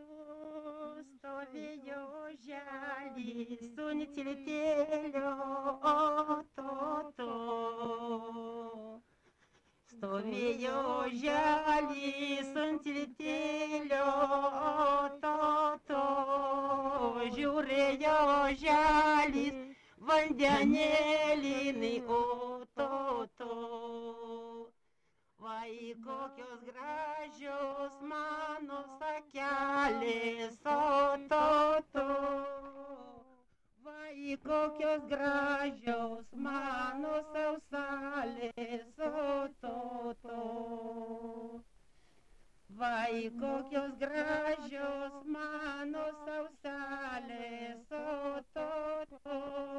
stovėjo oželis su netiltėlio ototo. Stovėjo oželis su netiltėlio ototo. Žiūrėjo oželis vandenėlinį ototo. Vai, kokios gražios mano sakelės, ototo. Vai, kokios gražios mano sausalės, ototo. Vai, kokios gražios mano sausalės, ototo.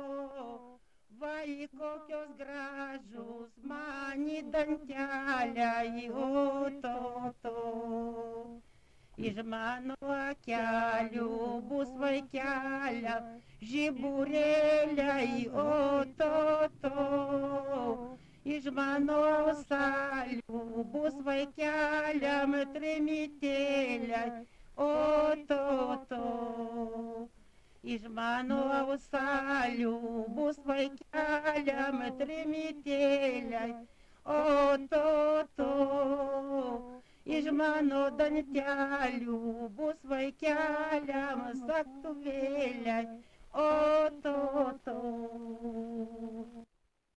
Vai, kokios gražus mani danteliai, ototo. Iš mano akelių bus vaikelia, žiburėliai, ototo. Iš mano ausalių bus vaikeliam trimitėliai, ototo. Iš mano ausalių bus vaikeliam trimitėliai, ototo. Iš mano dantelių bus vaikeliam saktuvėliai, ototo.